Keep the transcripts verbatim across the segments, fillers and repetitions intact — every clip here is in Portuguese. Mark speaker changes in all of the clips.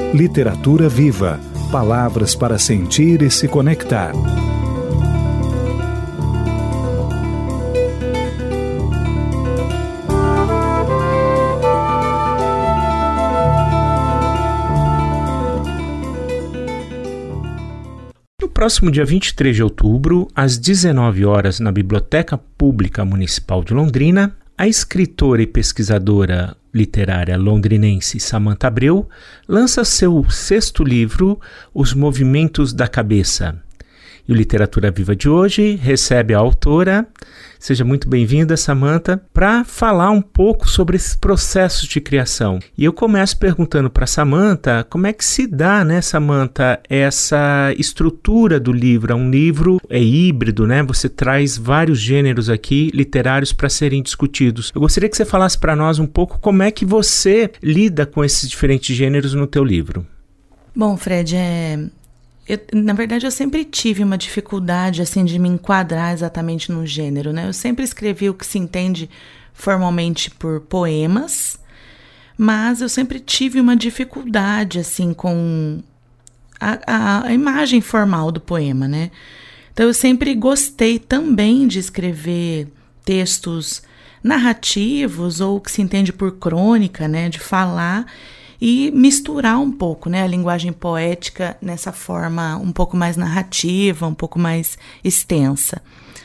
Speaker 1: Literatura Viva. Palavras para sentir e se conectar.
Speaker 2: No próximo dia vinte e três de outubro, às dezenove horas, na Biblioteca Pública Municipal de Londrina, a escritora e pesquisadora literária londrinense Samantha Abreu lança seu sexto livro, Os Movimentos da Cabeça. E o Literatura Viva de hoje recebe a autora, seja muito bem-vinda, Samantha, para falar um pouco sobre esses processos de criação. E eu começo perguntando para Samantha como é que se dá, né, Samantha, essa estrutura do livro. É um livro, é híbrido, né? Você traz vários gêneros aqui literários para serem discutidos. Eu gostaria que você falasse para nós um pouco como é que você lida com esses diferentes gêneros no teu livro.
Speaker 3: Bom, Fred, é... Eu, na verdade, eu sempre tive uma dificuldade, assim, de me enquadrar exatamente no gênero, né? Eu sempre escrevi o que se entende formalmente por poemas, mas eu sempre tive uma dificuldade, assim, com a, a, a imagem formal do poema, né? Então, eu sempre gostei também de escrever textos narrativos ou que se entende por crônica, né? De falar e misturar um pouco, né, a linguagem poética nessa forma um pouco mais narrativa, um pouco mais extensa.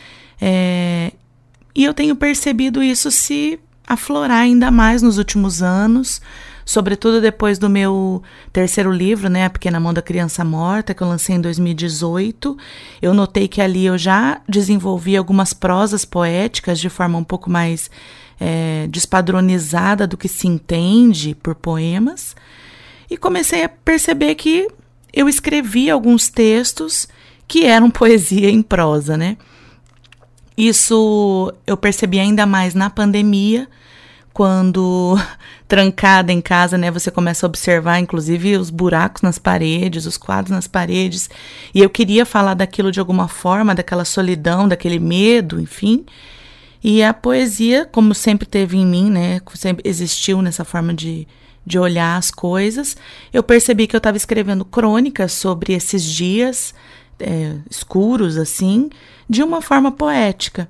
Speaker 3: É, e eu tenho percebido isso se aflorar ainda mais nos últimos anos, sobretudo depois do meu terceiro livro, né, A Pequena Mão da Criança Morta, que eu lancei em dois mil e dezoito. Eu notei que ali eu já desenvolvi algumas prosas poéticas de forma um pouco mais É, despadronizada do que se entende por poemas, e comecei a perceber que eu escrevia alguns textos que eram poesia em prosa, né? Isso eu percebi ainda mais na pandemia, quando trancada em casa, né, você começa a observar, inclusive, os buracos nas paredes, os quadros nas paredes, e eu queria falar daquilo de alguma forma, daquela solidão, daquele medo, enfim. E a poesia, como sempre teve em mim, né, sempre existiu nessa forma de, de olhar as coisas, eu percebi que eu estava escrevendo crônicas sobre esses dias é, escuros, assim, de uma forma poética.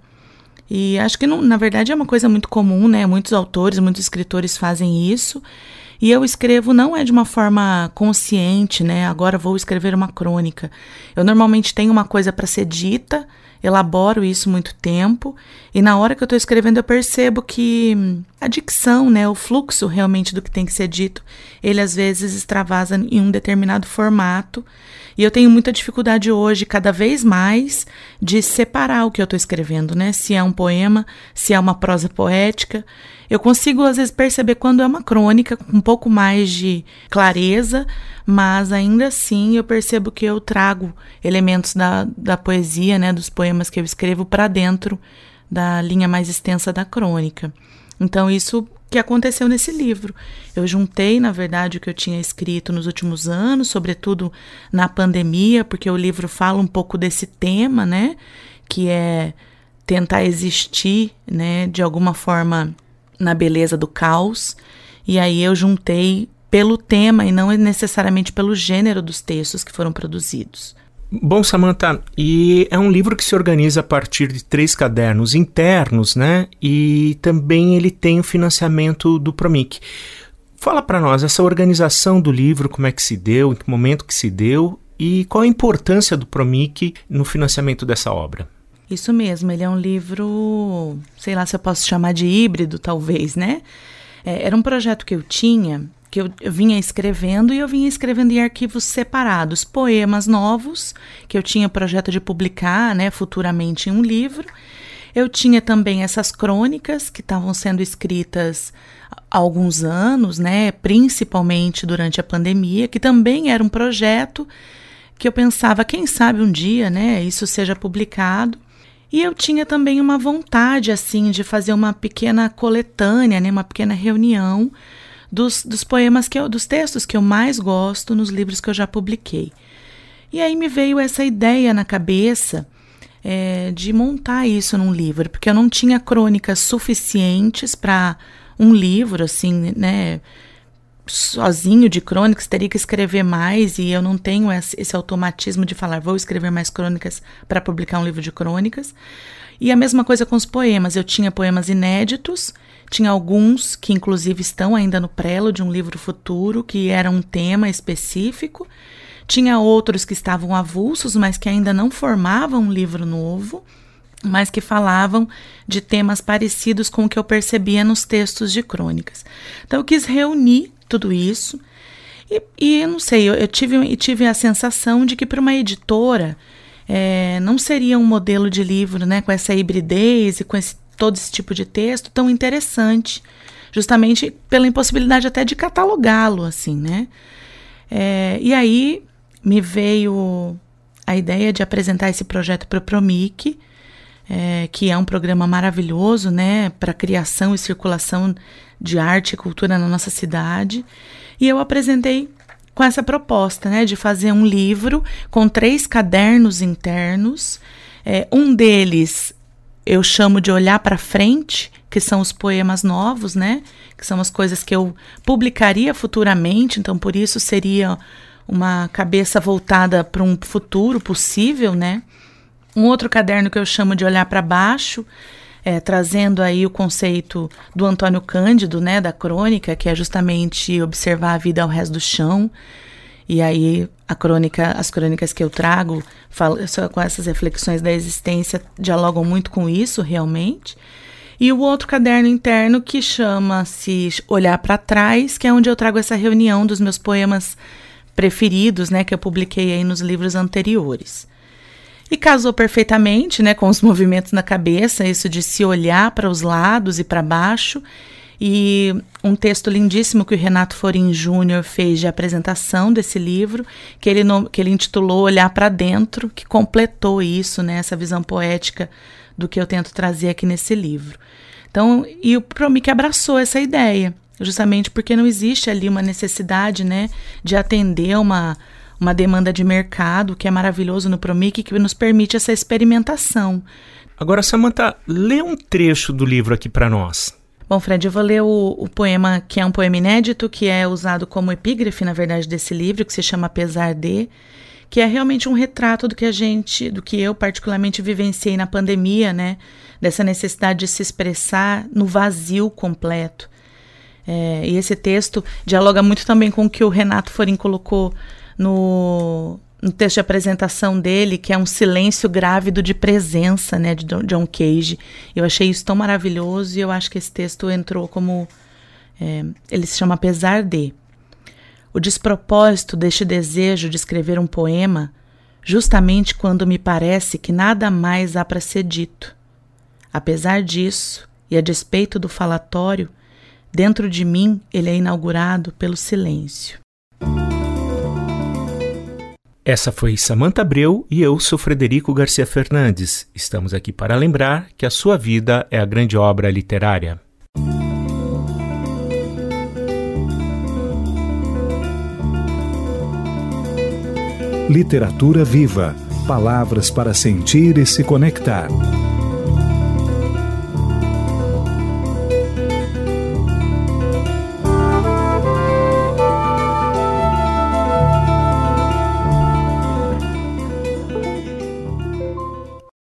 Speaker 3: E acho que, não, na verdade, é uma coisa muito comum, né, muitos autores, muitos escritores fazem isso, e eu escrevo não é de uma forma consciente, né, agora vou escrever uma crônica. Eu normalmente tenho uma coisa para ser dita, elaboro isso muito tempo, e na hora que eu estou escrevendo eu percebo que a dicção, né, o fluxo realmente do que tem que ser dito, ele às vezes extravasa em um determinado formato, e eu tenho muita dificuldade hoje, cada vez mais, de separar o que eu estou escrevendo, né, se é um poema, se é uma prosa poética. Eu consigo às vezes perceber quando é uma crônica, com um pouco mais de clareza, mas ainda assim eu percebo que eu trago elementos da, da poesia, né, dos poemas que eu escrevo para dentro da linha mais extensa da crônica. Então isso que aconteceu nesse livro. Eu juntei, na verdade, o que eu tinha escrito nos últimos anos, sobretudo na pandemia, porque o livro fala um pouco desse tema, né, que é tentar existir, né, de alguma forma na beleza do caos, e aí eu juntei pelo tema e não necessariamente pelo gênero dos textos que foram produzidos.
Speaker 2: Bom, Samantha, e é um livro que se organiza a partir de três cadernos internos, né? E também ele tem o financiamento do Promic. Fala para nós, essa organização do livro, como é que se deu, em que momento que se deu e qual a importância do Promic no financiamento dessa obra?
Speaker 3: Isso mesmo, ele é um livro, sei lá se eu posso chamar de híbrido, talvez, né? É, era um projeto que eu tinha, que eu, eu vinha escrevendo, e eu vinha escrevendo em arquivos separados, poemas novos, que eu tinha projeto de publicar, né, futuramente em um livro. Eu tinha também essas crônicas que estavam sendo escritas há alguns anos, né, principalmente durante a pandemia, que também era um projeto que eu pensava, quem sabe um dia, né, isso seja publicado. E eu tinha também uma vontade, assim, de fazer uma pequena coletânea, né, uma pequena reunião dos, dos poemas, que eu, dos textos que eu mais gosto nos livros que eu já publiquei. E aí me veio essa ideia na cabeça é, de montar isso num livro, porque eu não tinha crônicas suficientes para um livro, assim, né, sozinho de crônicas, teria que escrever mais, e eu não tenho esse, esse automatismo de falar, vou escrever mais crônicas para publicar um livro de crônicas. E a mesma coisa com os poemas, eu tinha poemas inéditos, tinha alguns que inclusive estão ainda no prelo de um livro futuro, que era um tema específico, tinha outros que estavam avulsos, mas que ainda não formavam um livro novo, mas que falavam de temas parecidos com o que eu percebia nos textos de crônicas. Então eu quis reunir tudo isso, e, e eu não sei, eu, eu tive, eu tive a sensação de que para uma editora é, não seria um modelo de livro, né, com essa hibridez e com esse, todo esse tipo de texto tão interessante, justamente pela impossibilidade até de catalogá-lo, assim, né? É, e aí me veio a ideia de apresentar esse projeto para o Promic, é, que é um programa maravilhoso, né, para criação e circulação de arte e cultura na nossa cidade. E eu apresentei com essa proposta, né, de fazer um livro com três cadernos internos. É, um deles eu chamo de Olhar para Frente, que são os poemas novos, né, que são as coisas que eu publicaria futuramente, então por isso seria uma cabeça voltada para um futuro possível, né. Um outro caderno que eu chamo de Olhar para Baixo, é, trazendo aí o conceito do Antônio Cândido, né, da crônica, que é justamente observar a vida ao rés do chão. E aí a crônica, as crônicas que eu trago, falo, só com essas reflexões da existência, dialogam muito com isso realmente. E o outro caderno interno que chama-se Olhar para Trás, que é onde eu trago essa reunião dos meus poemas preferidos, né, que eu publiquei aí nos livros anteriores. E casou perfeitamente, né, com os movimentos na cabeça, isso de se olhar para os lados e para baixo. E um texto lindíssimo que o Renato Forim Júnior fez de apresentação desse livro, que ele, no, que ele intitulou Olhar para Dentro, que completou isso, né, essa visão poética do que eu tento trazer aqui nesse livro. Então, e o Promic abraçou essa ideia, justamente porque não existe ali uma necessidade, né, de atender uma... uma demanda de mercado, que é maravilhoso no Promic, que nos permite essa experimentação.
Speaker 2: Agora, Samantha, lê um trecho do livro aqui para nós.
Speaker 3: Bom, Fred, eu vou ler o, o poema, que é um poema inédito, que é usado como epígrafe, na verdade, desse livro, que se chama Apesar de, que é realmente um retrato do que a gente, do que eu particularmente vivenciei na pandemia, né? Dessa necessidade de se expressar no vazio completo. É, e esse texto dialoga muito também com o que o Renato Forim colocou No, no texto de apresentação dele, que é um silêncio grávido de presença, né, de John Cage. Eu achei isso tão maravilhoso e eu acho que esse texto entrou como... É, ele se chama Apesar de. O despropósito deste desejo de escrever um poema, justamente quando me parece que nada mais há para ser dito. Apesar disso, e a despeito do falatório, dentro de mim ele é inaugurado pelo silêncio.
Speaker 2: Essa foi Samantha Abreu e eu sou Frederico Garcia Fernandes. Estamos aqui para lembrar que a sua vida é a grande obra literária.
Speaker 1: Literatura viva. Palavras para sentir e se conectar.